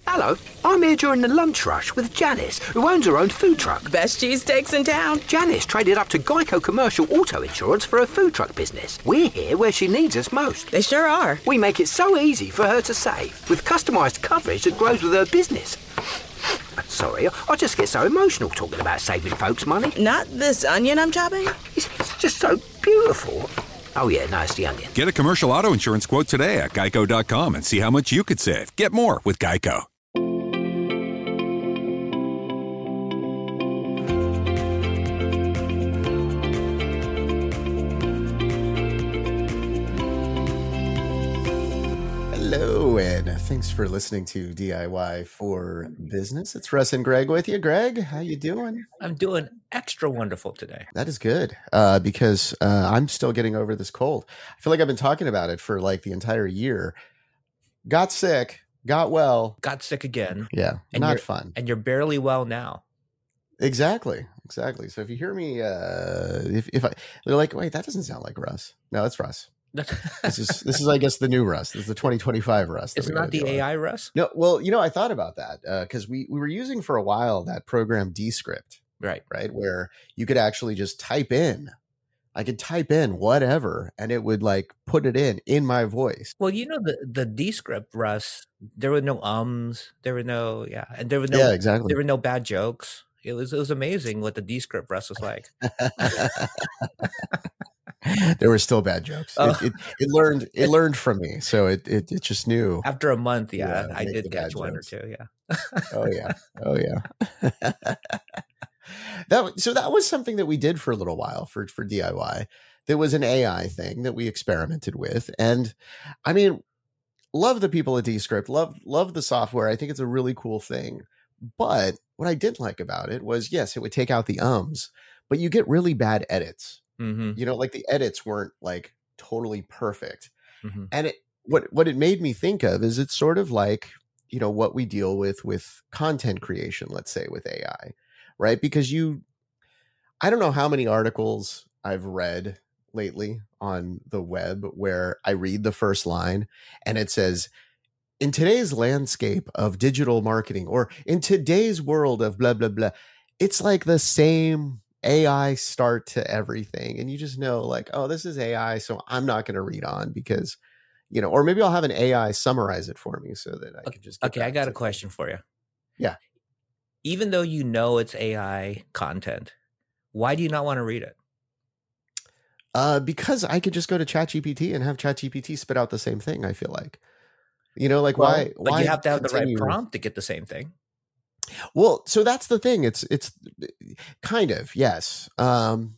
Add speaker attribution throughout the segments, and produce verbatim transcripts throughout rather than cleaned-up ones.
Speaker 1: Hello, I'm here during the lunch rush with Janice, who owns her own food truck.
Speaker 2: Best cheesesteaks in town.
Speaker 1: Janice traded up to Geico Commercial Auto Insurance for her food truck business. We're here where she needs us most.
Speaker 2: They sure are.
Speaker 1: We make it so easy for her to save, with customised coverage that grows with her business. Sorry, I just get so emotional talking about saving folks money.
Speaker 2: Not this onion I'm chopping?
Speaker 1: It's, it's just so beautiful. Oh yeah, no, it's the onion.
Speaker 3: Get a commercial auto insurance quote today at geico dot com and see how much you could save. Get more with Geico.
Speaker 4: Hello, and thanks for listening to D I Y for Business. It's Russ and Greg with you. Greg, how you doing?
Speaker 5: I'm doing extra wonderful today.
Speaker 4: That is good, uh, because uh, I'm still getting over this cold. I feel like I've been talking about it for like the entire year. Got sick, got well.
Speaker 5: Got sick again.
Speaker 4: Yeah,
Speaker 5: and
Speaker 4: not
Speaker 5: you're,
Speaker 4: fun.
Speaker 5: And you're barely well now.
Speaker 4: Exactly, exactly. So if you hear me, uh, if, if I, they're like, wait, that doesn't sound like Russ. No, it's Russ. this is this is I guess the new Russ. This is the twenty twenty-five Russ.
Speaker 5: It's not the A I on. Russ.
Speaker 4: No, well, you know, I thought about that because uh, we we were using for a while that program Descript,
Speaker 5: right?
Speaker 4: Right, where you could actually just type in. I could type in whatever, and it would like put it in in my voice.
Speaker 5: Well, you know the the Descript Russ. There were no ums. There were no yeah, and there were no
Speaker 4: yeah, exactly.
Speaker 5: There were no bad jokes. It was it was amazing what the Descript Russ was like.
Speaker 4: There were still bad jokes. Oh. It, it, it learned it learned from me, so it it, it just knew.
Speaker 5: After a month, yeah, yeah I did catch one
Speaker 4: jokes.
Speaker 5: or two. Yeah.
Speaker 4: oh yeah. Oh yeah. that so that was something that we did for a little while for for D I Y. There was an A I thing that we experimented with, and I mean, love the people at Descript. Love love the software. I think it's a really cool thing. But what I didn't like about it was, yes, it would take out the ums, but you get really bad edits.
Speaker 5: Mm-hmm.
Speaker 4: You know, like the edits weren't like totally perfect.
Speaker 5: Mm-hmm.
Speaker 4: And it what what it made me think of is it's sort of like, you know, what we deal with with content creation, let's say with A I, right? Because you, I don't know how many articles I've read lately on the web where I read the first line and it says, in today's landscape of digital marketing, or in today's world of blah, blah, blah, it's like the same A I start to everything. And you just know like, oh, this is A I. So I'm not going to read on because, you know, or maybe I'll have an A I summarize it for me so that I
Speaker 5: okay,
Speaker 4: can just.
Speaker 5: Okay. I got a question for you.
Speaker 4: Yeah.
Speaker 5: Even though you know it's A I content, why do you not want to read it?
Speaker 4: Uh, because I could just go to ChatGPT and have ChatGPT spit out the same thing. I feel like, you know, like well, why,
Speaker 5: but
Speaker 4: why
Speaker 5: you have to have continue? the right prompt to get the same thing.
Speaker 4: Well, so that's the thing. It's, it's kind of, yes. Um,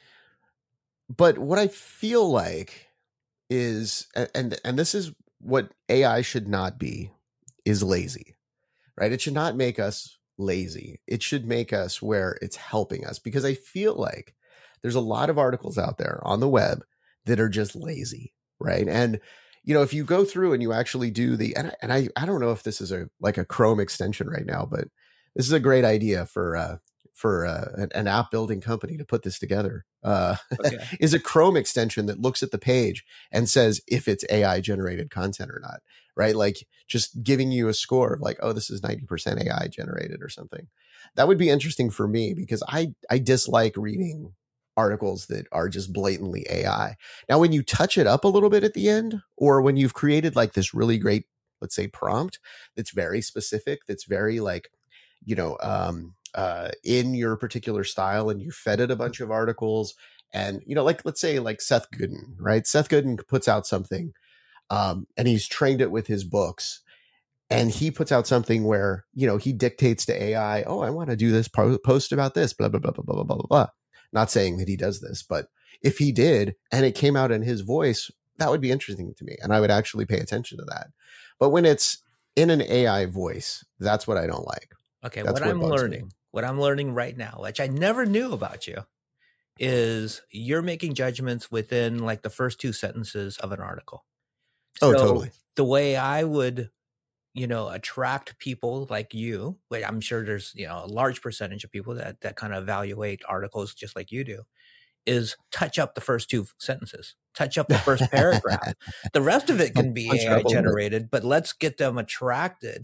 Speaker 4: but what I feel like is, and, and this is what A I should not be, is lazy, right? It should not make us lazy. It should make us where it's helping us, because I feel like there's a lot of articles out there on the web that are just lazy, right? And, you know, if you go through and you actually do the, and I, and I, I don't know if this is a, like a Chrome extension right now, but this is a great idea for, uh, for uh, an, an app building company to put this together, uh, okay. is a Chrome extension that looks at the page and says if it's A I generated content or not, right? Like just giving you a score of like, oh, this is ninety percent A I generated or something. That would be interesting for me because I, I dislike reading articles that are just blatantly A I. Now, when you touch it up a little bit at the end, or when you've created like this really great, let's say prompt that's very specific, that's very like, you know, um, uh, in your particular style, and you fed it a bunch of articles, and, you know, like, let's say like Seth Godin, right? Seth Godin puts out something, um, and he's trained it with his books, and he puts out something where, you know, he dictates to A I, oh, I want to do this po- post about this, blah, blah, blah, blah, blah, blah, blah, blah. Not saying that he does this, but if he did, and it came out in his voice, that would be interesting to me. And I would actually pay attention to that. But when it's in an A I voice, that's what I don't like.
Speaker 5: Okay.
Speaker 4: That's
Speaker 5: what, what I'm learning, me. what I'm learning right now, which I never knew about you, is you're making judgments within like the first two sentences of an article.
Speaker 4: So oh, totally.
Speaker 5: The way I would, you know, attract people like you, like I'm sure there's, you know, a large percentage of people that, that kind of evaluate articles just like you do, is touch up the first two sentences, touch up the first paragraph. The rest of it can be A I generated, but let's get them attracted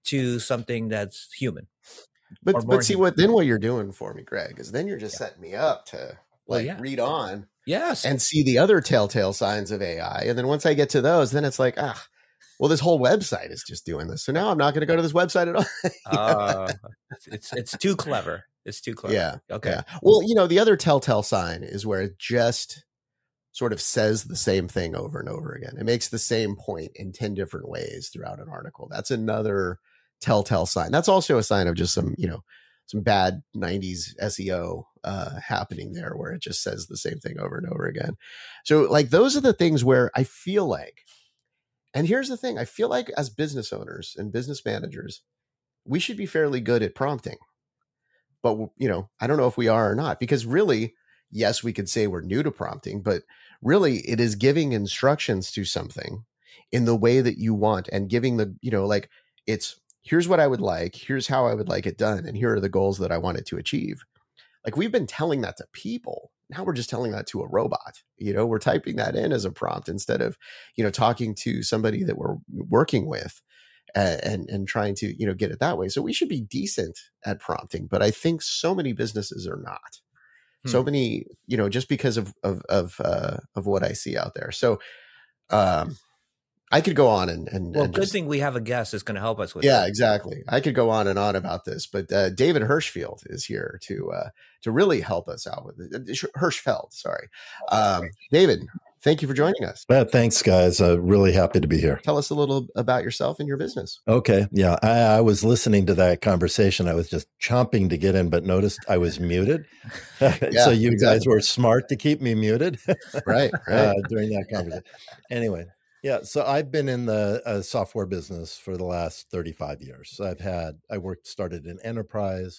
Speaker 5: to something that's human.
Speaker 4: But
Speaker 5: Or more
Speaker 4: but see
Speaker 5: human.
Speaker 4: what then what you're doing for me, Greg, is then you're just
Speaker 5: Yeah.
Speaker 4: setting me up to
Speaker 5: Well,
Speaker 4: like
Speaker 5: yeah.
Speaker 4: read on
Speaker 5: Yes.
Speaker 4: and see the other telltale signs of A I. And then once I get to those, then it's like, ah, well, this whole website is just doing this. So now I'm not going to go to this website at all.
Speaker 5: uh, it's, it's it's too clever. It's too clever.
Speaker 4: Yeah.
Speaker 5: Okay.
Speaker 4: Yeah. Well, you know, the other telltale sign is where it just sort of says the same thing over and over again. It makes the same point in ten different ways throughout an article. That's another telltale sign. That's also a sign of just some, you know, some bad nineties S E O uh, happening there where it just says the same thing over and over again. So like those are the things where I feel like, and here's the thing, I feel like as business owners and business managers, we should be fairly good at prompting. But, you know, I don't know if we are or not, because really, yes, we could say we're new to prompting, but really it is giving instructions to something in the way that you want and giving the, you know, like it's, here's what I would like, here's how I would like it done, and here are the goals that I wanted to achieve. Like we've been telling that to people. Now we're just telling that to a robot. You know, we're typing that in as a prompt instead of, you know, talking to somebody that we're working with and, and, and trying to, you know, get it that way. So we should be decent at prompting, but I think so many businesses are not. Hmm. So many, you know, just because of, of, of, uh, of what I see out there. So, um, I could go on and, and
Speaker 5: well,
Speaker 4: and
Speaker 5: good
Speaker 4: just,
Speaker 5: thing we have a guest that's going to help us with
Speaker 4: yeah,
Speaker 5: that.
Speaker 4: exactly. I could go on and on about this, but uh, David Hirschfield is here to uh, to really help us out with it. Hirschfeld, sorry. Um, David, thank you for joining us.
Speaker 6: Uh, thanks, guys. Uh, really happy to be here.
Speaker 4: Tell us a little about yourself and your business.
Speaker 6: Okay. Yeah, I, I was listening to that conversation. I was just chomping to get in, but noticed I was muted.
Speaker 4: Yeah,
Speaker 6: so you
Speaker 4: exactly.
Speaker 6: guys were smart to keep me muted.
Speaker 4: Right, right.
Speaker 6: Uh, during that conversation. Anyway. Yeah, so I've been in the uh, software business for the last thirty-five years. I've had, I worked, started in enterprise,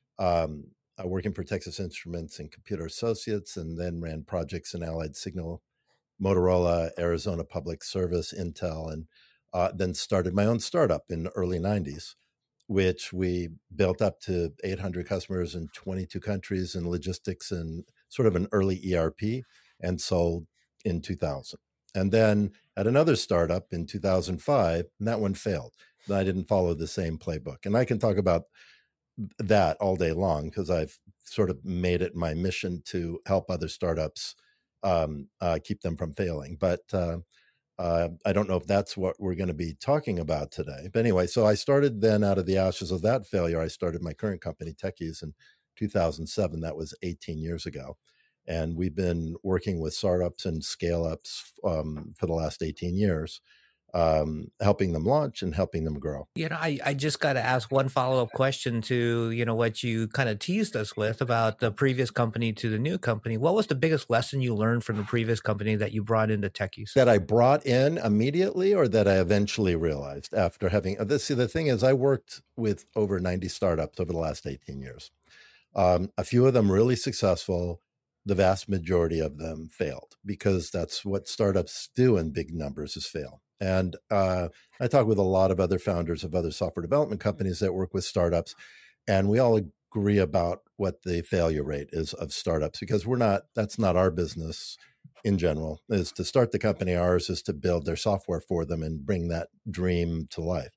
Speaker 6: um, uh, working for Texas Instruments and Computer Associates, and then ran projects in Allied Signal, Motorola, Arizona Public Service, Intel, and uh, then started my own startup in the early nineties, which we built up to eight hundred customers in twenty-two countries in logistics and sort of an early E R P, and sold in two thousand. And then at another startup in two thousand five, and that one failed. I didn't follow the same playbook. And I can talk about that all day long because I've sort of made it my mission to help other startups um, uh, keep them from failing. But uh, uh, I don't know if that's what we're going to be talking about today. But anyway, so I started then out of the ashes of that failure. I started my current company, Techies, in two thousand seven. That was eighteen years ago. And we've been working with startups and scale-ups um, for the last eighteen years, um, helping them launch and helping them grow.
Speaker 5: You know, I, I just got to ask one follow-up question to, you know, what you kind of teased us with about the previous company to the new company. What was the biggest lesson you learned from the previous company that you brought into Techies?
Speaker 6: That I brought in immediately or that I eventually realized after having this? See, the thing is, I worked with over ninety startups over the last eighteen years. Um, a few of them really successful. The vast majority of them failed because that's what startups do in big numbers is fail. And uh, I talk with a lot of other founders of other software development companies that work with startups, and we all agree about what the failure rate is of startups because we're not, that's not our business in general, is to start the company. Ours is to build their software for them and bring that dream to life.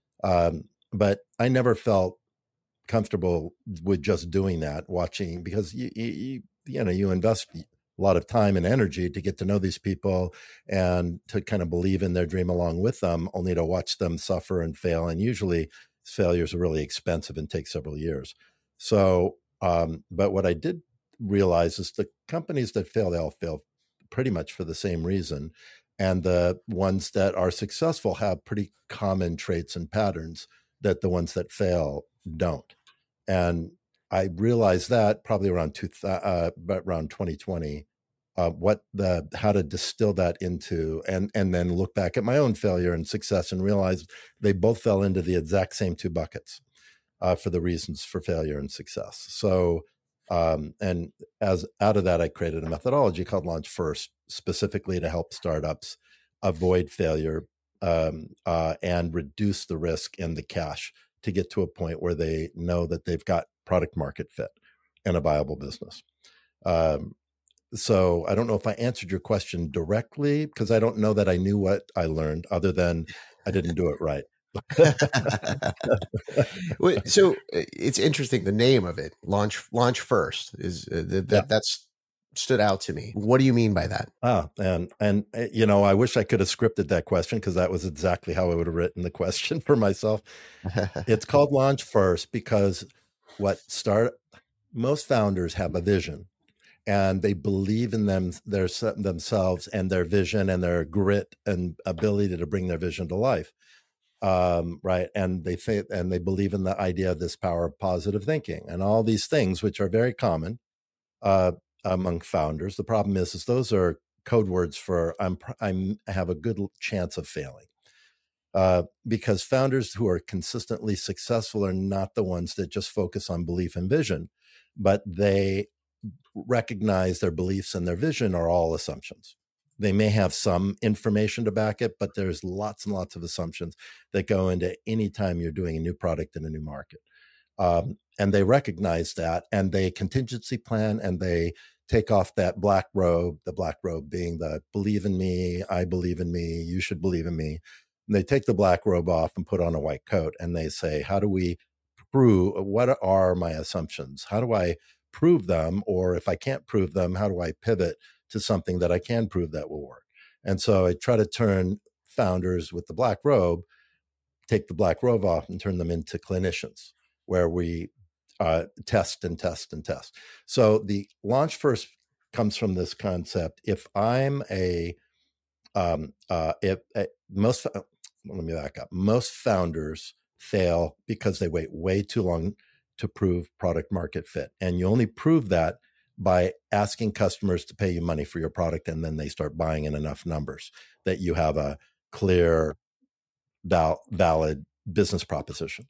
Speaker 6: Um, but I never felt comfortable with just doing that, watching, because you, you, you know, you invest a lot of time and energy to get to know these people and to kind of believe in their dream along with them, only to watch them suffer and fail. And usually failures are really expensive and take several years. So, um, but what I did realize is the companies that fail, they all fail pretty much for the same reason. And the ones that are successful have pretty common traits and patterns that the ones that fail don't. And I realized that probably around two, uh, around twenty twenty, uh, what the how to distill that into, and and then look back at my own failure and success and realize they both fell into the exact same two buckets uh, for the reasons for failure and success. So, um, and as out of that, I created a methodology called Launch First, specifically to help startups avoid failure um, uh, and reduce the risk and the cash to get to a point where they know that they've got product market fit and a viable business. Um, so I don't know if I answered your question directly because I don't know that I knew what I learned other than I didn't do it right.
Speaker 4: Wait, so uh, it's interesting. The name of it, launch launch first, is uh, th- that
Speaker 6: Yeah.
Speaker 4: that's stood out to me. What do you mean by that?
Speaker 6: Ah, and and uh, you know, I wish I could have scripted that question, because that was exactly how I would have written the question for myself. It's called Launch First because what start most founders have a vision, and they believe in them their themselves and their vision and their grit and ability to bring their vision to life. Um, right, and they think and they believe in the idea of this power of positive thinking and all these things, which are very common uh, among founders. The problem is, is those are code words for I'm I'm I have a good chance of failing, uh, because founders who are consistently successful are not the ones that just focus on belief and vision, but they recognize their beliefs and their vision are all assumptions. They may have some information to back it, but there's lots and lots of assumptions that go into any time you're doing a new product in a new market. Um, and they recognize that, and they contingency plan, and they take off that black robe, the black robe being the believe in me, I believe in me, you should believe in me. And they take the black robe off and put on a white coat, and they say, how do we prove, what are my assumptions? How do I prove them? Or if I can't prove them, how do I pivot to something that I can prove that will work? And so I try to turn founders with the black robe, take the black robe off and turn them into clinicians, where we uh, test and test and test. So the Launch First comes from this concept. If I'm a, um, uh, if uh, most, let me back up. Most founders fail because they wait way too long to prove product market fit. And you only prove that by asking customers to pay you money for your product, and then they start buying in enough numbers that you have a clear, val- valid business proposition.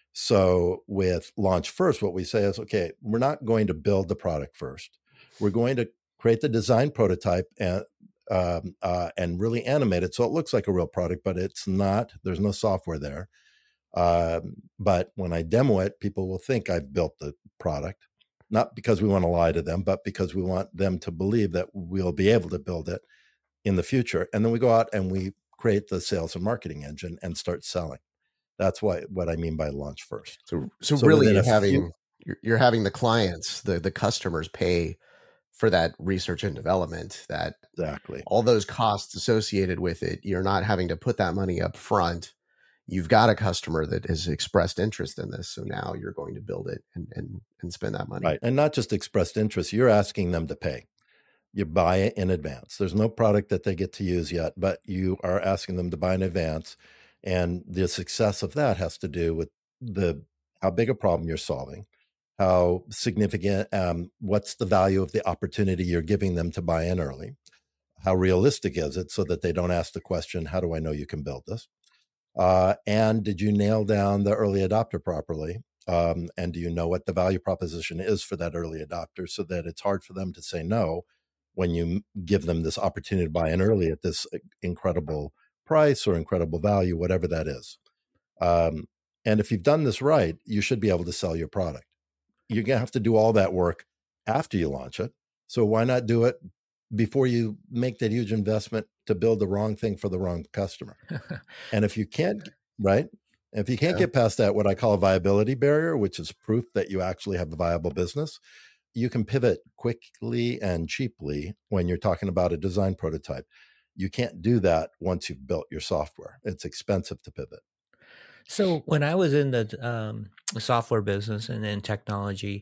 Speaker 6: So with Launch First, what we say is, okay, we're not going to build the product first. We're going to create the design prototype and um, uh, and really animate it so it looks like a real product, but it's not. There's no software there. Um, but when I demo it, people will think I've built the product, not because we want to lie to them, but because we want them to believe that we'll be able to build it in the future. And then we go out and we create the sales and marketing engine and start selling. That's why what I mean by Launch First.
Speaker 4: So, so,
Speaker 6: So
Speaker 4: really,
Speaker 6: within
Speaker 4: you're
Speaker 6: a
Speaker 4: having
Speaker 6: few-
Speaker 4: you're, you're having the clients, the the customers pay for that research and development. That
Speaker 6: Exactly.
Speaker 4: all those costs associated with it, you're not having to put that money up front. You've got a customer that has expressed interest in this, so now you're going to build it and and, and spend that money.
Speaker 6: Right. And not just expressed interest, you're asking them to pay. You buy it in advance. There's no product that they get to use yet, but you are asking them to buy in advance. And the success of that has to do with the how big a problem you're solving, how significant, um, what's the value of the opportunity you're giving them to buy in early, how realistic is it, so that they don't ask the question, how do I know you can build this? Uh, and did you nail down the early adopter properly? Um, and do you know what the value proposition is for that early adopter, so that it's hard for them to say no when you give them this opportunity to buy in early at this incredible price or incredible value, whatever that is. Um, and if you've done this right, you should be able to sell your product. You're going to have to do all that work after you launch it. So why not do it before you make that huge investment to build the wrong thing for the wrong customer? And if you can't, right? If you can't
Speaker 4: Yeah.
Speaker 6: get past that, what I call a viability barrier, which is proof that you actually have a viable business, you can pivot quickly and cheaply when you're talking about a design prototype. You can't do that once you've built your software. It's expensive to pivot.
Speaker 5: So when I was in the um, software business and in technology,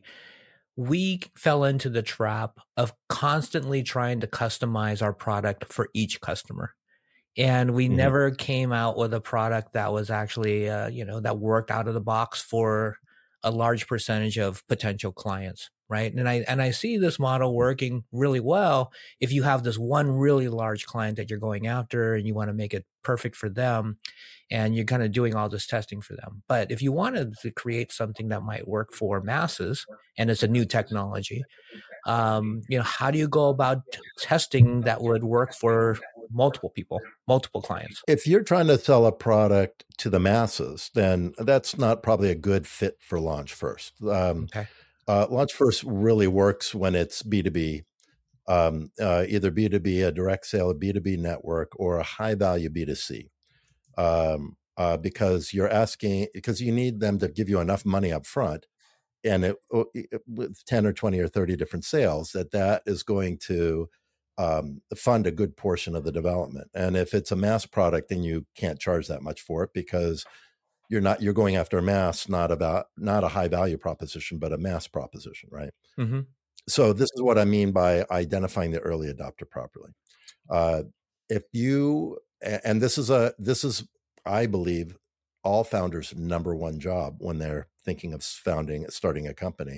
Speaker 5: we fell into the trap of constantly trying to customize our product for each customer. And we
Speaker 6: Mhm.
Speaker 5: never came out with a product that was actually, uh, you know, that worked out of the box for a large percentage of potential clients, right? And I and I see this model working really well if you have this one really large client that you're going after and you want to make it perfect for them, and you're kind of doing all this testing for them. But if you wanted to create something that might work for masses, and it's a new technology, um, you know, how do you go about t- testing that would work for multiple people, multiple clients?
Speaker 6: If you're trying to sell a product to the masses, then that's not probably a good fit for Launch First. Um,
Speaker 5: Okay.
Speaker 6: uh, Launch First really works when it's B two B, um, uh, either B two B, a direct sale, a B two B network, or a high value B two C. Um, uh, because you're asking, because you need them to give you enough money up front. And it, it, with ten or twenty or thirty different sales, that that is going to um, fund a good portion of the development. And if it's a mass product, then you can't charge that much for it because you're not, you're going after a mass, not about, not a high value proposition, but a mass proposition, right?
Speaker 5: Mm-hmm.
Speaker 6: So this is what I mean by identifying the early adopter properly. Uh, if you, and this is a, this is, I believe, all founders' number one job when they're thinking of founding, starting a company,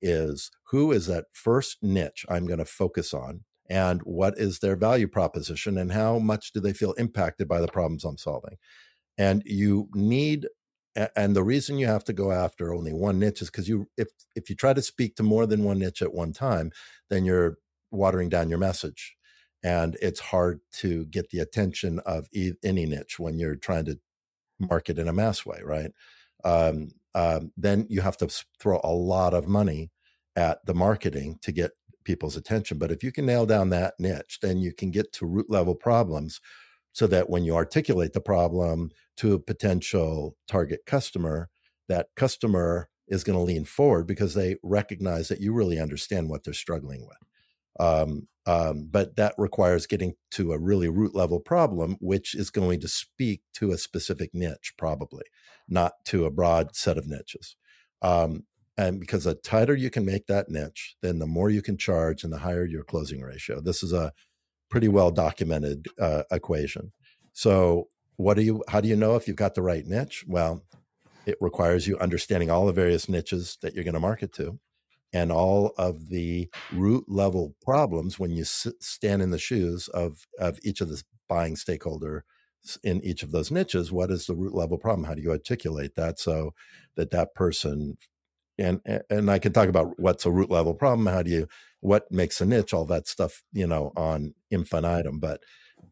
Speaker 6: is who is that first niche I'm going to focus on, and what is their value proposition, and how much do they feel impacted by the problems I'm solving? And you need, and the reason you have to go after only one niche is because you, if if you try to speak to more than one niche at one time, then you're watering down your message, and it's hard to get the attention of e- any niche when you're trying to market in a mass way, right? Um, um, then you have to throw a lot of money at the marketing to get people's attention. But if you can nail down that niche, then you can get to root level problems, so that when you articulate the problem to a potential target customer, that customer is going to lean forward because they recognize that you really understand what they're struggling with. Um, um, but that requires getting to a really root level problem, which is going to speak to a specific niche, probably not to a broad set of niches. Um, and because the tighter you can make that niche, then the more you can charge and the higher your closing ratio. This is a pretty well documented uh, equation. So what do you, how do you know if you've got the right niche? Well, it requires you understanding all the various niches that you're going to market to, and all of the root level problems when you sit, stand in the shoes of, of each of the buying stakeholder in each of those niches. What is the root level problem? How do you articulate that so that that person, and, and I can talk about what's a root level problem, how do you, what makes a niche, all that stuff, you know, on infinitum. But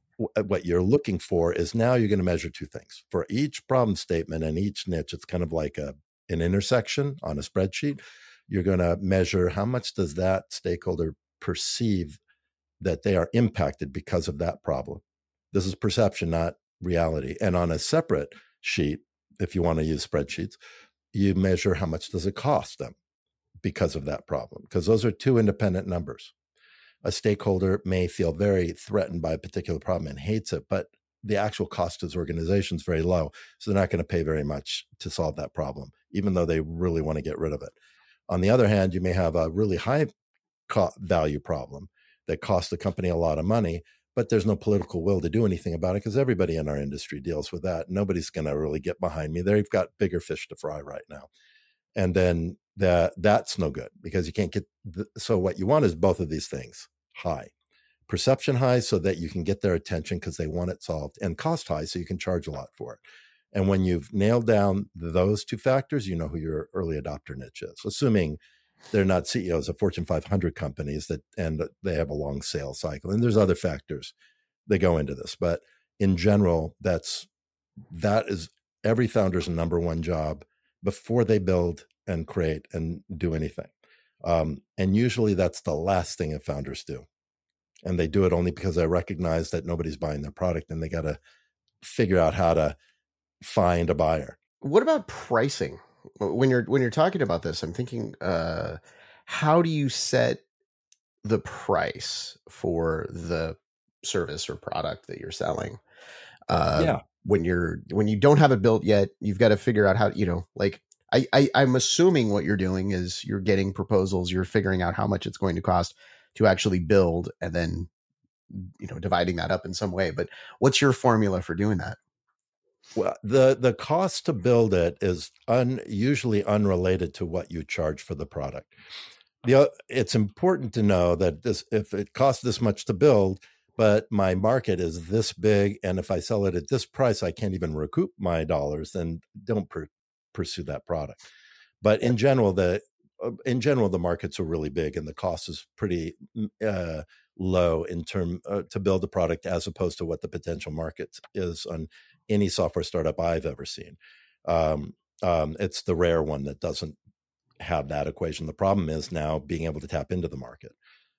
Speaker 6: w- what you're looking for is, now you're going to measure two things. For each problem statement and each niche, it's kind of like a, an intersection on a spreadsheet. You're going to measure how much does that stakeholder perceive that they are impacted because of that problem. This is perception, not reality. And on a separate sheet, if you want to use spreadsheets, you measure how much does it cost them because of that problem, because those are two independent numbers. A stakeholder may feel very threatened by a particular problem and hates it, but the actual cost to his organization is very low. So they're not going to pay very much to solve that problem, even though they really want to get rid of it. On the other hand, you may have a really high co- value problem that costs the company a lot of money, but there's no political will to do anything about it because everybody in our industry deals with that. Nobody's going to really get behind me. They've got bigger fish to fry right now. And then that that's no good because you can't get, the, so what you want is both of these things high. Perception high so that you can get their attention because they want it solved, and cost high so you can charge a lot for it. And when you've nailed down those two factors, you know who your early adopter niche is, assuming they're not C E Os of Fortune five hundred companies that, and they have a long sales cycle. And there's other factors that go into this, but in general, that's, that is every founder's number one job before they build and create and do anything. Um, and usually that's the last thing that founders do. And they do it only because they recognize that nobody's buying their product and they got to figure out how to find a buyer.
Speaker 4: What about pricing? When you're when you're talking about this, I'm thinking, uh, how do you set the price for the service or product that you're selling? Uh,
Speaker 6: yeah.
Speaker 4: When you're when you don't have it built yet, you've got to figure out how, you know, like I, I I'm assuming what you're doing is you're getting proposals, you're figuring out how much it's going to cost to actually build, and then, you know, dividing that up in some way. But what's your formula for doing that?
Speaker 6: Well, the, the cost to build it is un, usually unrelated to what you charge for the product. The, it's important to know that this, if it costs this much to build, but my market is this big, and if I sell it at this price, I can't even recoup my dollars, then don't per, pursue that product. But in general, the in general the markets are really big, and the cost is pretty uh, low in term uh, to build a product as opposed to what the potential market is on any software startup I've ever seen. Um, um, it's the rare one that doesn't have that equation. The problem is now being able to tap into the market.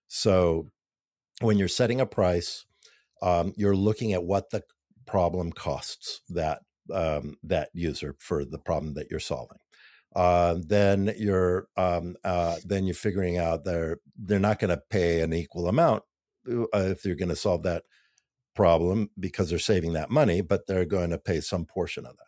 Speaker 6: So when you're setting a price, um, you're looking at what the problem costs that um, that user for the problem that you're solving. Uh, then you're um, uh, then you're figuring out they're they're not going to pay an equal amount uh, if you're going to solve that problem because they're saving that money, but they're going to pay some portion of that.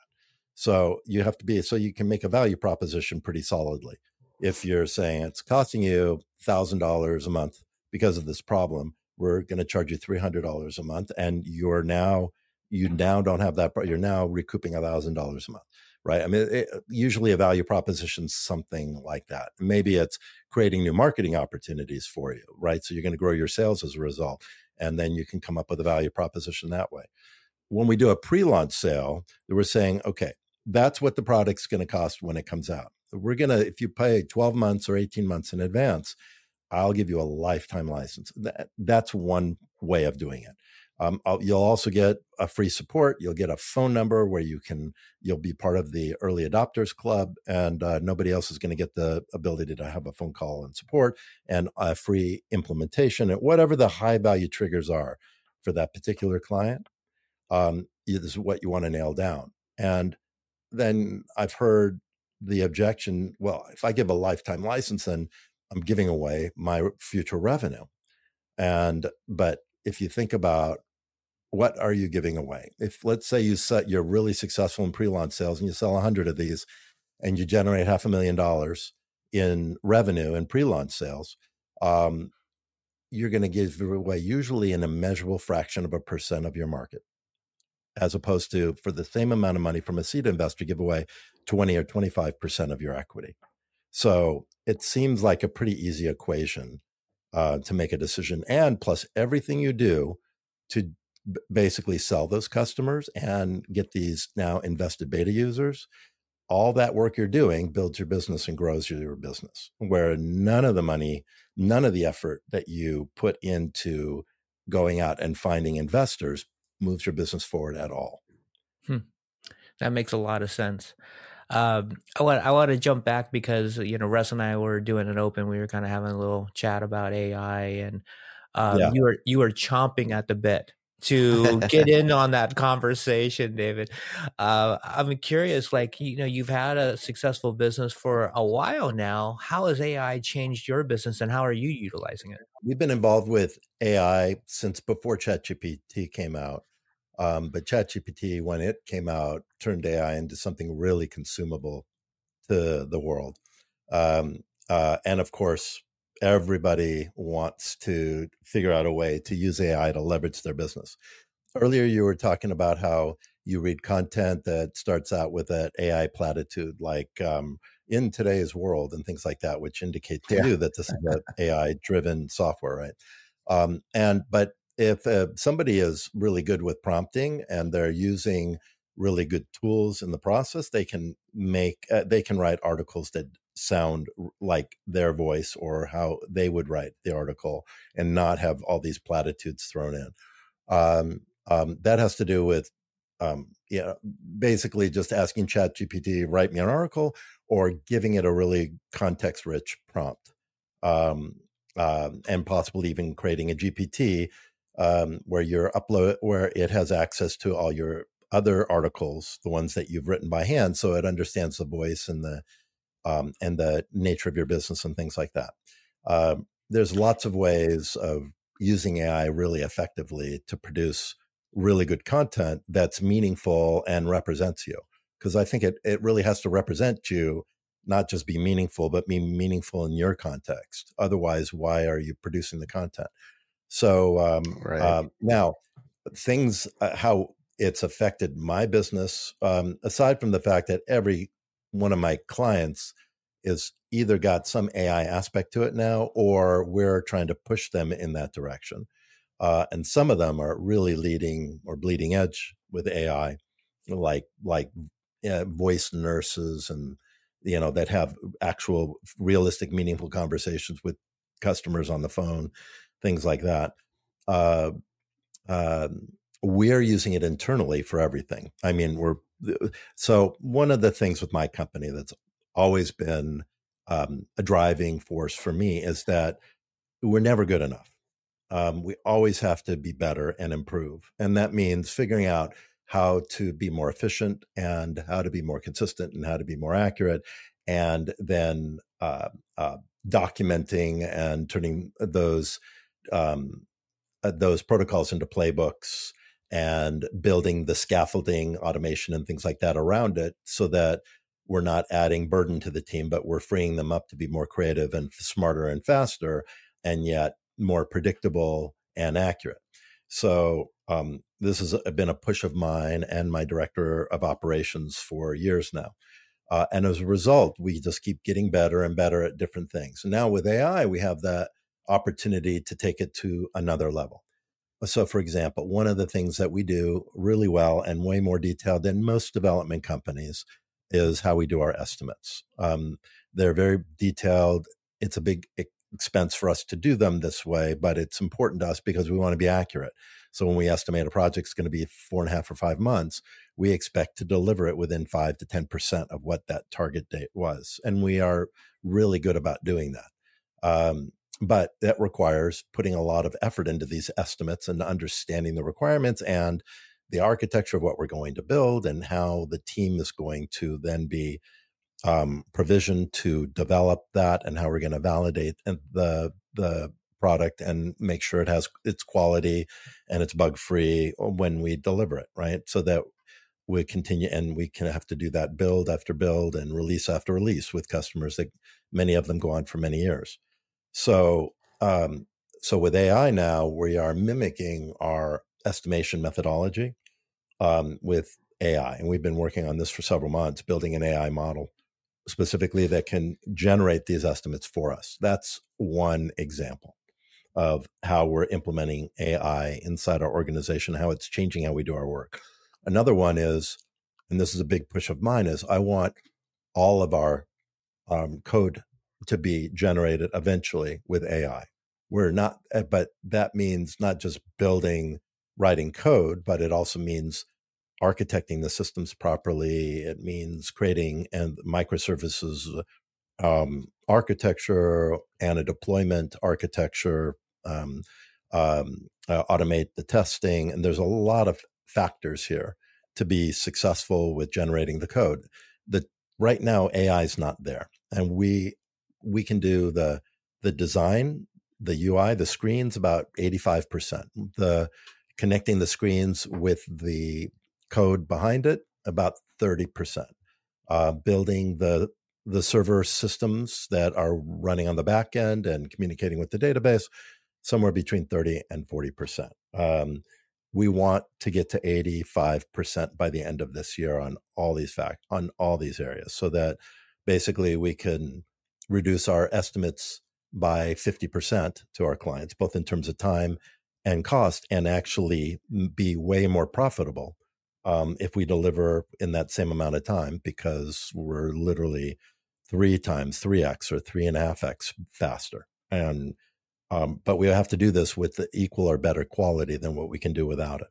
Speaker 6: So you have to be so you can make a value proposition pretty solidly. If you're saying it's costing you one thousand dollars a month because of this problem, we're going to charge you three hundred dollars a month, and you're now you now don't have that. You're now recouping one thousand dollars a month. Right. I mean, it, usually a value proposition is something like that. Maybe it's creating new marketing opportunities for you. Right. So you're going to grow your sales as a result. And then you can come up with a value proposition that way. When we do a pre-launch sale, we're saying, OK, that's what the product's going to cost when it comes out. We're going to, if you pay twelve months or eighteen months in advance, I'll give you a lifetime license. That, that's one way of doing it. Um, you'll also get a free support. You'll get a phone number where you can, you'll be part of the early adopters club, and uh, nobody else is going to get the ability to have a phone call and support, and a free implementation and whatever the high value triggers are for that particular client. Um, this is what you want to nail down. And then I've heard the objection, well, if I give a lifetime license, then I'm giving away my future revenue. And, but if you think about what are you giving away? If let's say you set, you're really successful in pre-launch sales and you sell a hundred of these and you generate half a million dollars in revenue in pre-launch sales, um, you're going to give away usually an immeasurable fraction of a percent of your market, as opposed to for the same amount of money from a seed investor, give away twenty or twenty-five percent of your equity. So it seems like a pretty easy equation uh, to make a decision. And plus everything you do to basically sell those customers and get these now invested beta users, all that work you're doing builds your business and grows your business, where none of the money, none of the effort that you put into going out and finding investors moves your business forward at all.
Speaker 5: Hmm. That makes a lot of sense. Um, I want I want to jump back because, you know, Russ and I were doing an open. We were kind of having a little chat about A I, and um, yeah. you were you were chomping at the bit to get in on that conversation, David. Uh, I'm curious, like, you know, you've had a successful business for a while now. How has A I changed your business, and how are you utilizing it?
Speaker 6: We've been involved with A I since before ChatGPT came out. Um, but ChatGPT, when it came out, turned A I into something really consumable to the world. Um, uh, and of course, everybody wants to figure out a way to use A I to leverage their business. Earlier, you were talking about how you read content that starts out with an A I platitude, like um, in today's world and things like that, which indicate to yeah. you that this is an A I-driven software, right? Um, and but if uh, somebody is really good with prompting and they're using really good tools in the process, they can make uh, they can write articles that sound like their voice or how they would write the article and not have all these platitudes thrown in. Um, um, that has to do with um, you know, basically just asking ChatGPT, write me an article, or giving it a really context-rich prompt, um, uh, and possibly even creating a G P T um, where you're upload where it has access to all your other articles, the ones that you've written by hand, so it understands the voice and the um, and the nature of your business and things like that. Um, there's lots of ways of using A I really effectively to produce really good content that's meaningful and represents you. Because I think it it really has to represent you, not just be meaningful, but be meaningful in your context. Otherwise, why are you producing the content? So um,
Speaker 4: right.
Speaker 6: um, now, things, uh, how it's affected my business, um, aside from the fact that every one of my clients is either got some A I aspect to it now, or we're trying to push them in that direction. Uh, and some of them are really leading or bleeding edge with A I, like like uh, voice nurses, and you know that have actual realistic, meaningful conversations with customers on the phone, things like that. Uh, uh, we're using it internally for everything. I mean, we're so one of the things with my company that's always been um, a driving force for me is that we're never good enough. Um, we always have to be better and improve. And that means figuring out how to be more efficient and how to be more consistent and how to be more accurate, and then uh, uh, documenting and turning those um, uh, those protocols into playbooks and building the scaffolding, automation, and things like that around it, so that we're not adding burden to the team, but we're freeing them up to be more creative and smarter and faster, and yet more predictable and accurate. So um, this has been a push of mine and my director of operations for years now. Uh, and as a result, we just keep getting better and better at different things. And now with A I, we have that opportunity to take it to another level. So, for example, one of the things that we do really well and way more detailed than most development companies is how we do our estimates. Um, they're very detailed. It's a big expense for us to do them this way, but it's important to us because we want to be accurate. So when we estimate a project's going to be four and a half or five months, we expect to deliver it within five to ten percent of what that target date was. And we are really good about doing that. Um, but that requires putting a lot of effort into these estimates and understanding the requirements and the architecture of what we're going to build and how the team is going to then be um, provisioned to develop that and how we're going to validate the the product and make sure it has its quality and it's bug free when we deliver it, right? So that we continue, and we can have to do that build after build and release after release with customers that many of them go on for many years. So, um, so with A I now, we are mimicking our estimation methodology um, with A I, and we've been working on this for several months, building an A I model specifically that can generate these estimates for us. That's one example of how we're implementing A I inside our organization, how it's changing how we do our work. Another one is, and this is a big push of mine, is I want all of our um, code to be generated eventually with A I. We're not, but that means not just building, writing code, but it also means architecting the systems properly. It means creating and microservices um, architecture and a deployment architecture, um, um, uh, automate the testing. And there's a lot of factors here to be successful with generating the code. The, right now, A I is not there. And we we can do the the design, the U I, the screens about eighty-five percent. The connecting the screens with the code behind it, about thirty percent. Uh, building the the server systems that are running on the back end and communicating with the database, somewhere between thirty and forty percent. Um, we want to get to eighty-five percent by the end of this year on all these fact on all these areas, so that basically we can reduce our estimates by fifty percent to our clients, both in terms of time and cost, and actually be way more profitable um, if we deliver in that same amount of time, because we're literally three times, three X or three and a half X faster. And, um, but we have to do this with the equal or better quality than what we can do without it.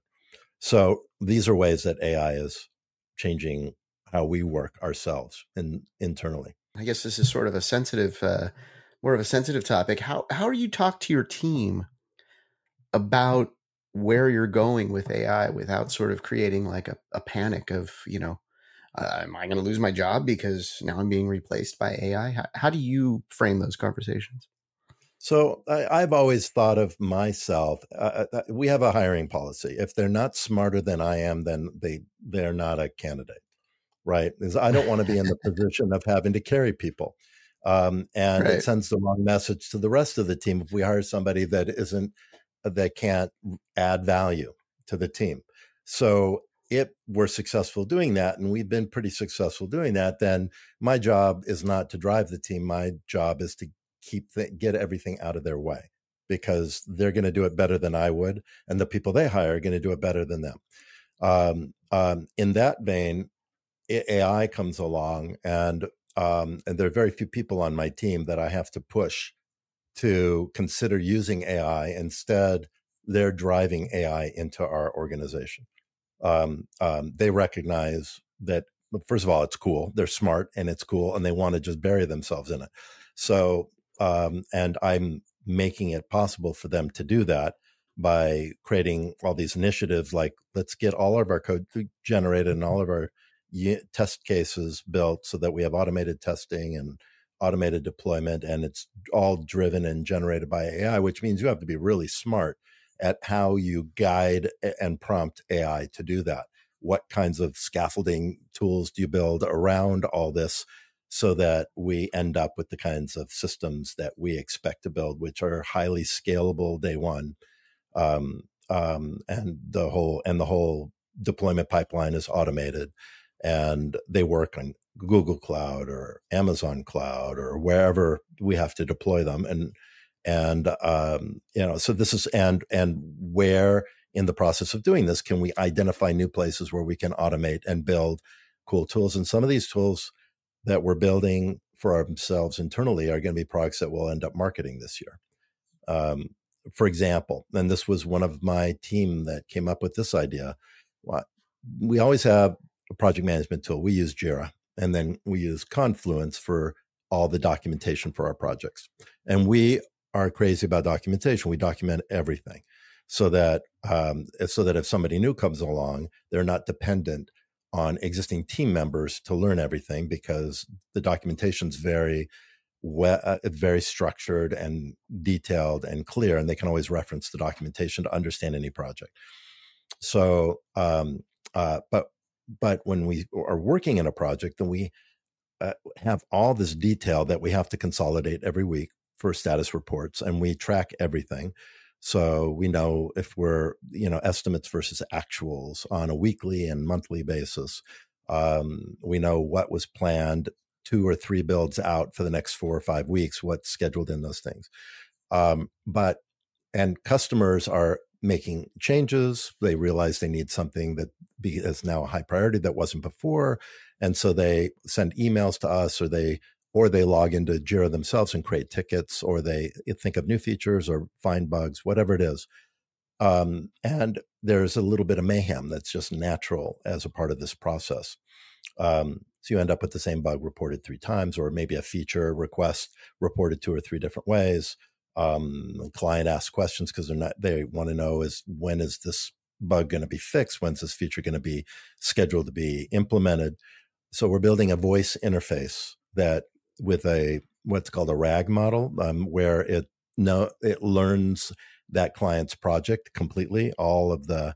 Speaker 6: So these are ways that A I is changing how we work ourselves in, internally.
Speaker 4: I guess this is sort of a sensitive, uh, more of a sensitive topic. How, how are you talk to your team about where you're going with A I without sort of creating like a, a panic of, you know, uh, am I going to lose my job because now I'm being replaced by A I? How, how do you frame those conversations?
Speaker 6: So I, I've always thought of myself, uh, uh, we have a hiring policy. If they're not smarter than I am, then they, they're not a candidate, right? Because I don't want to be in the position of having to carry people. Um, and right. It sends the wrong message to the rest of the team if we hire somebody that isn't, that can't add value to the team. So if we're successful doing that, and we've been pretty successful doing that, then my job is not to drive the team. My job is to keep the, get everything out of their way, because they're going to do it better than I would, and the people they hire are going to do it better than them. Um, um, in that vein, A I comes along, and um, and there are very few people on my team that I have to push to consider using A I. Instead, they're driving A I into our organization. Um, um, they recognize that, first of all, it's cool. They're smart and it's cool, and they want to just bury themselves in it. So, um, and I'm making it possible for them to do that by creating all these initiatives like let's get all of our code generated and all of our test cases built so that we have automated testing and automated deployment, and it's all driven and generated by A I, which means you have to be really smart at how you guide and prompt A I to do that. What kinds of scaffolding tools do you build around all this so that we end up with the kinds of systems that we expect to build, which are highly scalable day one. Um, um, and the whole and the whole deployment pipeline is automated, and they work on Google Cloud or Amazon Cloud or wherever we have to deploy them. And and um, you know, so this is and and where in the process of doing this can we identify new places where we can automate and build cool tools. And some of these tools that we're building for ourselves internally are going to be products that we'll end up marketing this year. Um, for example, and this was one of my team that came up with this idea. We always have a project management tool. We use Jira, and then we use Confluence for all the documentation for our projects. And we are crazy about documentation. We document everything so that um, so that if somebody new comes along, they're not dependent on existing team members to learn everything, because the documentation is very well, uh, very structured and detailed and clear, and they can always reference the documentation to understand any project. So, um, uh, but but when we are working in a project, then we uh, have all this detail that we have to consolidate every week for status reports, and we track everything. So we know if we're, you know, estimates versus actuals on a weekly and monthly basis. Um, we know what was planned two or three builds out for the next four or five weeks, what's scheduled in those things. Um, but, and customers are making changes. They realize they need something that be, is now a high priority that wasn't before. And so they send emails to us, or they or they log into Jira themselves and create tickets, or they think of new features or find bugs, whatever it is. Um, and there's a little bit of mayhem that's just natural as a part of this process. Um, so you end up with the same bug reported three times, or maybe a feature request reported two or three different ways. Um, the client asks questions because they're not, they want to know is when is this bug going to be fixed? When's this feature going to be scheduled to be implemented? So we're building a voice interface that with a what's called a RAG model, um, where it no it learns that client's project completely, all of the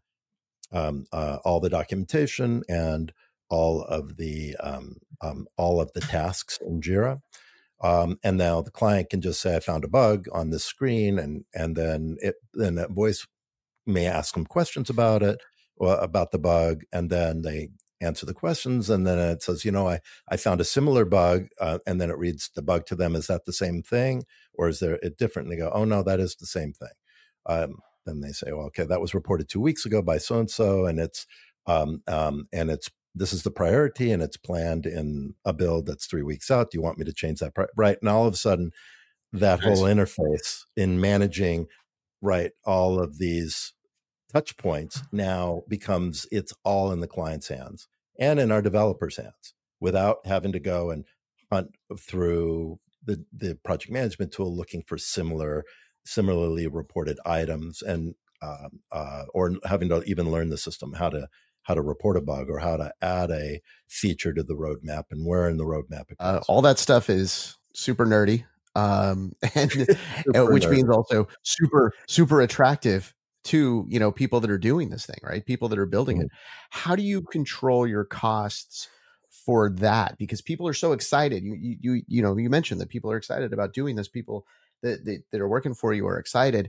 Speaker 6: um, uh, all the documentation and all of the um, um, all of the tasks in Jira, um, and now the client can just say, "I found a bug on this screen," and and then it then that voice may ask them questions about it or about the bug, and then they answer the questions, and then it says, you know, I, I found a similar bug, uh, and then it reads the bug to them. Is that the same thing, or is there it different? And they go, oh no, that is the same thing. Um, then they say, well, okay, that was reported two weeks ago by so and so, and it's um, um, and it's this is the priority, and it's planned in a build that's three weeks out. Do you want me to change that? Pri-? Right, and all of a sudden, that nice. Whole interface in managing, right, all of these touch points now becomes it's all in the client's hands and in our developers' hands, without having to go and hunt through the, the project management tool looking for similar, similarly reported items, and um, uh, or having to even learn the system how to how to report a bug or how to add a feature to the roadmap and where in the roadmap it goes.
Speaker 4: Uh, all that stuff is super nerdy, um, and super which nerdy. Means also super super attractive to, you know, people that are doing this thing, right? People that are building mm-hmm. it. How do you control your costs for that? Because people are so excited. You, you, you, you know, you mentioned that people are excited about doing this. People that, that, that are working for you are excited.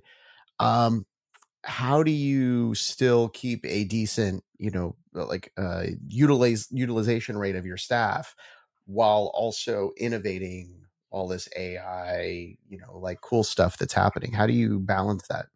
Speaker 4: Um, how do you still keep a decent, you know, like uh, utilize utilization rate of your staff while also innovating all this A I, you know, like cool stuff that's happening? How do you balance that?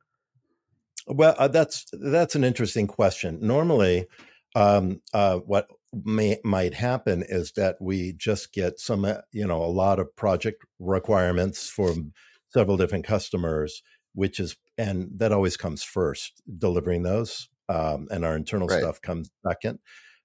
Speaker 6: Well, uh, that's that's an interesting question. Normally, um, uh, what may might happen is that we just get some, uh, you know, a lot of project requirements from several different customers, which is, and that always comes first, delivering those, um, and our internal right. stuff comes second.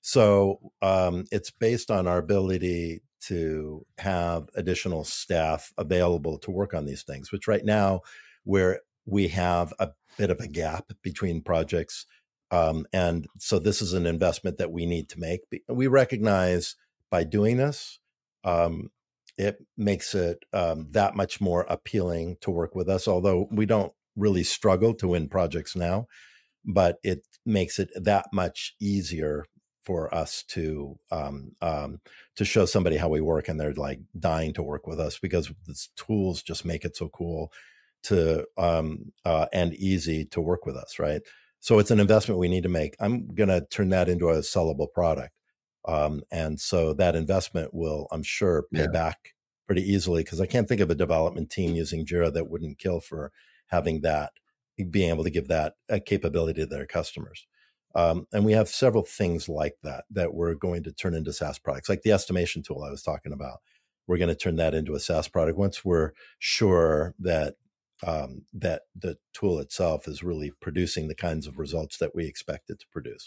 Speaker 6: So um, it's based on our ability to have additional staff available to work on these things, which right now we're we have a bit of a gap between projects. Um, and so this is an investment that we need to make. We recognize by doing this, um, it makes it um, that much more appealing to work with us, although we don't really struggle to win projects now, but it makes it that much easier for us to um, um, to show somebody how we work, and they're like dying to work with us because the tools just make it so cool to um, uh, and easy to work with us, right? So it's an investment we need to make. I'm going to turn that into a sellable product, um, and so that investment will, I'm sure, pay
Speaker 4: Yeah.
Speaker 6: back pretty easily, because I can't think of a development team using Jira that wouldn't kill for having that, being able to give that a capability to their customers. Um, and we have several things like that that we're going to turn into SaaS products, like the estimation tool I was talking about. We're going to turn that into a SaaS product once we're sure that um, that the tool itself is really producing the kinds of results that we expect it to produce.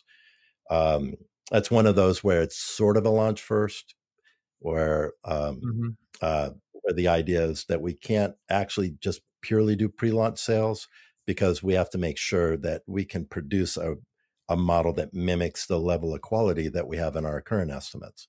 Speaker 6: Um, that's one of those where it's sort of a launch first, where, um,
Speaker 5: Mm-hmm.
Speaker 6: uh, where the idea is that we can't actually just purely do pre-launch sales, because we have to make sure that we can produce a a model that mimics the level of quality that we have in our current estimates.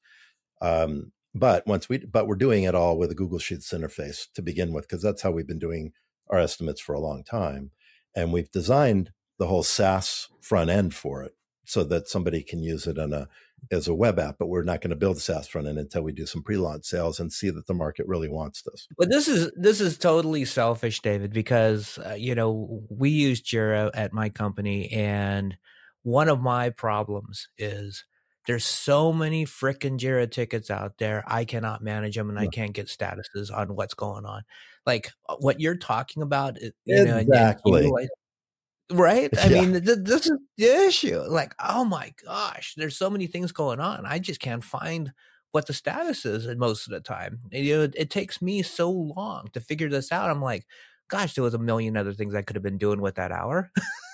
Speaker 6: Um, but once we, but we're doing it all with a Google Sheets interface to begin with, because that's how we've been doing our estimates for a long time. And we've designed the whole SaaS front end for it so that somebody can use it on a, as a web app, but we're not going to build a SaaS front end until we do some pre-launch sales and see that the market really wants this.
Speaker 5: But this is this is totally selfish, David, because uh, you know, we use Jira at my company, and one of my problems is there's so many frickin' Jira tickets out there. I cannot manage them, and I can't get statuses on what's going on. Like what you're talking about, you know,
Speaker 6: Exactly.
Speaker 5: and, and right? I
Speaker 6: Yeah.
Speaker 5: mean, th- this is the issue. Like, oh my gosh, there's so many things going on. I just can't find what the status is and most of the time. And, you know, it, it takes me so long to figure this out. I'm like, gosh, there was a million other things I could have been doing with that hour.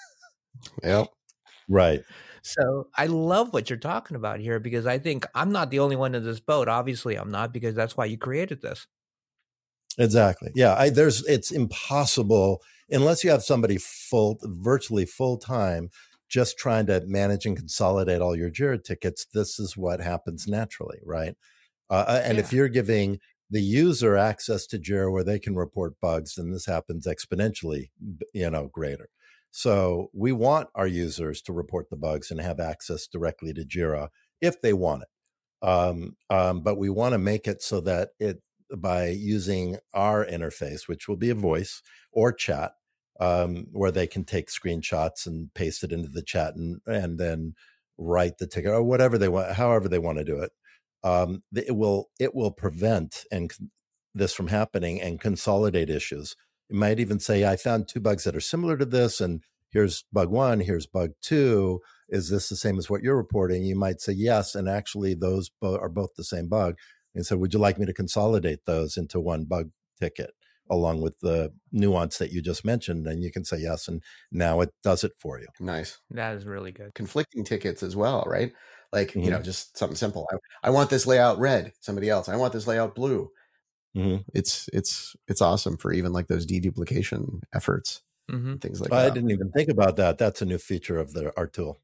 Speaker 4: Yep.
Speaker 6: Right.
Speaker 5: So I love what you're talking about here, because I think I'm not the only one in this boat. Obviously, I'm not, because that's why you created this.
Speaker 6: Exactly. Yeah. I, there's, it's impossible unless you have somebody full, virtually full time, just trying to manage and consolidate all your Jira tickets. This is what happens naturally. Right. Uh, and
Speaker 5: Yeah.
Speaker 6: if you're giving the user access to Jira where they can report bugs, then this happens exponentially, you know, greater. So we want our users to report the bugs and have access directly to Jira if they want it. Um, um, but we want to make it so that it, by using our interface, which will be a voice or chat, um, where they can take screenshots and paste it into the chat and, and then write the ticket or whatever they want, however they want to do it. Um, it will, it will prevent and this from happening and consolidate issues. It might even say, I found two bugs that are similar to this, and here's bug one, here's bug two. Is this the same as what you're reporting? You might say yes, and actually those bo- are both the same bug. And so would you like me to consolidate those into one bug ticket along with the nuance that you just mentioned? And you can say yes, and now it does it for you.
Speaker 4: Nice.
Speaker 5: That is really good.
Speaker 4: Conflicting tickets as well, right? Like,
Speaker 6: Mhm.
Speaker 4: you know, just something simple. I, I want this layout red. Somebody else, I want this layout blue.
Speaker 6: Mhm.
Speaker 4: It's it's it's awesome for even like those deduplication efforts,
Speaker 5: Mm-hmm.
Speaker 4: and things like
Speaker 6: I
Speaker 4: that.
Speaker 6: didn't even think about that. That's a new feature of the our tool.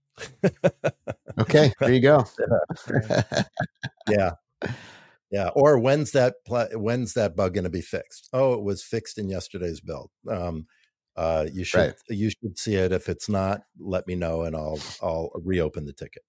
Speaker 4: Okay, there you go.
Speaker 6: Yeah. Yeah. Or when's that pl- when's that bug going to be fixed? Oh, it was fixed in yesterday's build. Um, uh, you should
Speaker 4: Right.
Speaker 6: you should see it. If it's not, let me know, and I'll I'll reopen the ticket.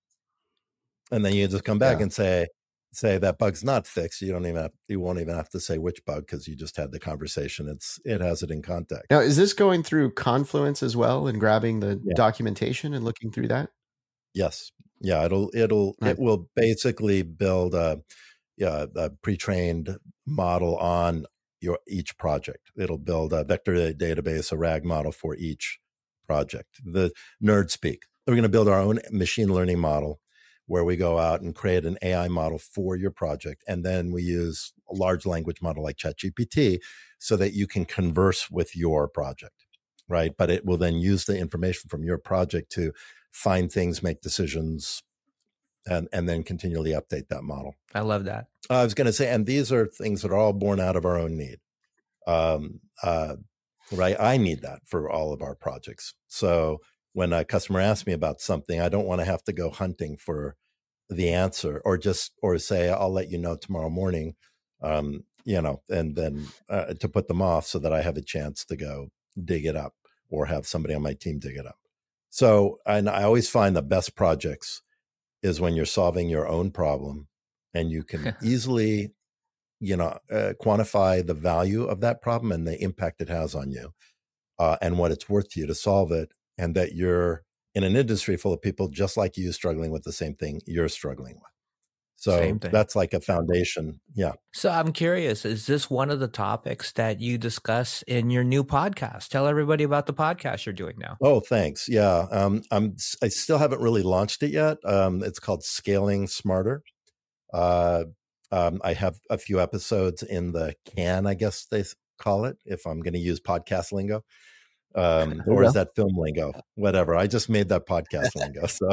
Speaker 6: And then you just come back
Speaker 4: Yeah.
Speaker 6: and say say that bug's not fixed. You don't even have, you won't even have to say which bug, because you just had the conversation. It's it has it in context.
Speaker 4: Now, is this going through Confluence as well and grabbing the
Speaker 6: Yeah.
Speaker 4: documentation and looking through that?
Speaker 6: Yes. Yeah. It'll it'll
Speaker 4: Right.
Speaker 6: it will basically build a yeah a pre-trained model on your each project. It'll build a vector database, a RAG model for each project. The nerd speak. We're going to build our own machine learning model where we go out and create an A I model for your project. And then we use a large language model like ChatGPT so that you can converse with your project, right? But it will then use the information from your project to find things, make decisions, and, and then continually update that model.
Speaker 5: I love that.
Speaker 6: I was going to say, and these are things that are all born out of our own need. Um, uh, right? I need that for all of our projects. So when a customer asks me about something, I don't want to have to go hunting for the answer, or just, or say, I'll let you know tomorrow morning, um, you know, and then uh, to put them off so that I have a chance to go dig it up or have somebody on my team dig it up. So, and I always find the best projects is when you're solving your own problem and you can easily, you know, uh, quantify the value of that problem and the impact it has on you, uh, and what it's worth to you to solve it, and that you're in an industry full of people just like you struggling with the same thing you're struggling with. So that's like a foundation. Yeah.
Speaker 5: So I'm curious, is this one of the topics that you discuss in your new podcast? Tell everybody about the podcast you're doing now.
Speaker 6: Oh, thanks. Yeah. Um, I'm, I still haven't really launched it yet. Um, it's called Scaling Smarter. Uh, um, I have a few episodes in the can, I guess they call it, if I'm going to use podcast lingo. Um, or is that film lingo? Whatever. I just made that podcast lingo. So,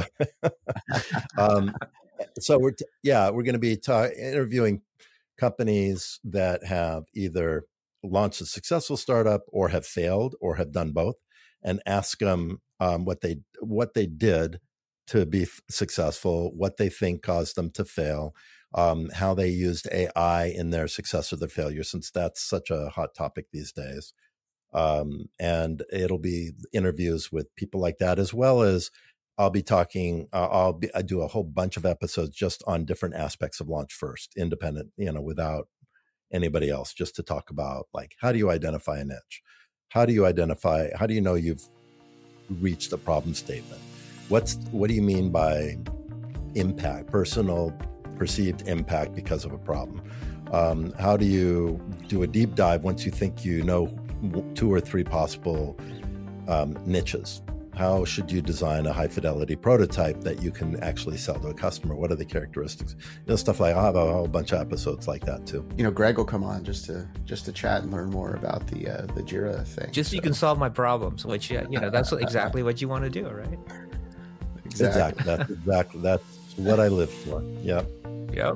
Speaker 6: um, so we're, t- yeah, we're going to be ta- interviewing companies that have either launched a successful startup or have failed or have done both, and ask them um, what they, what they did to be f- successful, what they think caused them to fail, um, how they used A I in their success or their failure, since that's such a hot topic these days. Um, and it'll be interviews with people like that, as well as I'll be talking, uh, I'll be, I do a whole bunch of episodes just on different aspects of Launch First, independent, you know, without anybody else, just to talk about, like, how do you identify a niche? How do you identify, how do you know you've reached a problem statement? What's, what do you mean by impact, personal perceived impact because of a problem? Um, how do you do a deep dive once you think you know two or three possible um, niches? How should you design a high fidelity prototype that you can actually sell to a customer? What are the characteristics? You know, stuff like, I'll have a whole bunch of episodes like that too.
Speaker 4: You know, Greg will come on just to just to chat and learn more about the uh, the Jira thing.
Speaker 5: Just so you can solve my problems, which, you know, that's exactly what you want to do, right?
Speaker 6: Exactly. exactly. That's exactly that's what I live for. Yep.
Speaker 5: Yep.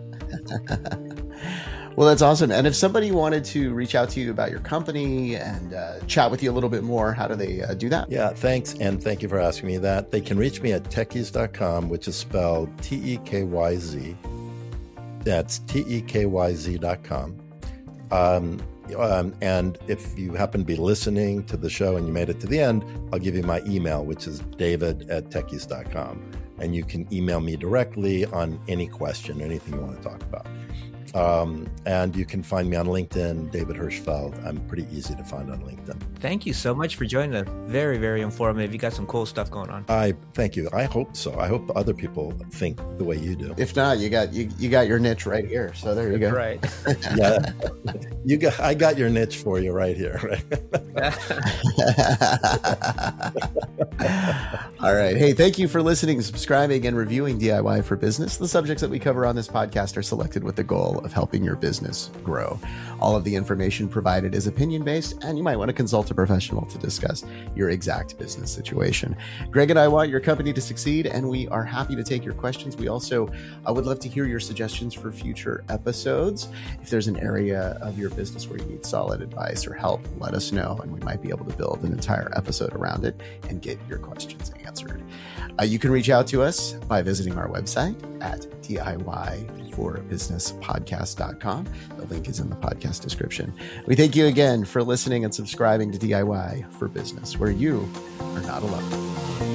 Speaker 4: Well, that's awesome. And if somebody wanted to reach out to you about your company and uh, chat with you a little bit more, how do they uh, do that?
Speaker 6: Yeah, thanks. And thank you for asking me that. They can reach me at techies dot com, which is spelled T E K Y Z. That's T E K Y Z dot com. Um, um, and if you happen to be listening to the show and you made it to the end, I'll give you my email, which is david at techies dot com. And you can email me directly on any question, anything you want to talk about. Um, and you can find me on LinkedIn, David Hirschfeld. I'm pretty easy to find on LinkedIn.
Speaker 5: Thank you so much for joining us. Very, very informative. You got some cool stuff going on.
Speaker 6: I thank you. I hope so. I hope other people think the way you do.
Speaker 4: If not, you got you, you got your niche right here. So there you go.
Speaker 5: Right.
Speaker 6: Yeah. You got I got your niche for you right here. Right?
Speaker 4: All right. Hey, thank you for listening, subscribing, and reviewing D I Y for Business. The subjects that we cover on this podcast are selected with the goal of helping your business grow. All of the information provided is opinion-based, and you might want to consult a professional to discuss your exact business situation. Greg and I want your company to succeed, and we are happy to take your questions. We also uh, would love to hear your suggestions for future episodes. If there's an area of your business where you need solid advice or help, let us know, and we might be able to build an entire episode around it and get your questions answered. Uh, you can reach out to us by visiting our website at D I Y for business podcast dot com. The link is in the podcast description. We thank you again for listening and subscribing to D I Y for Business, where you are not alone.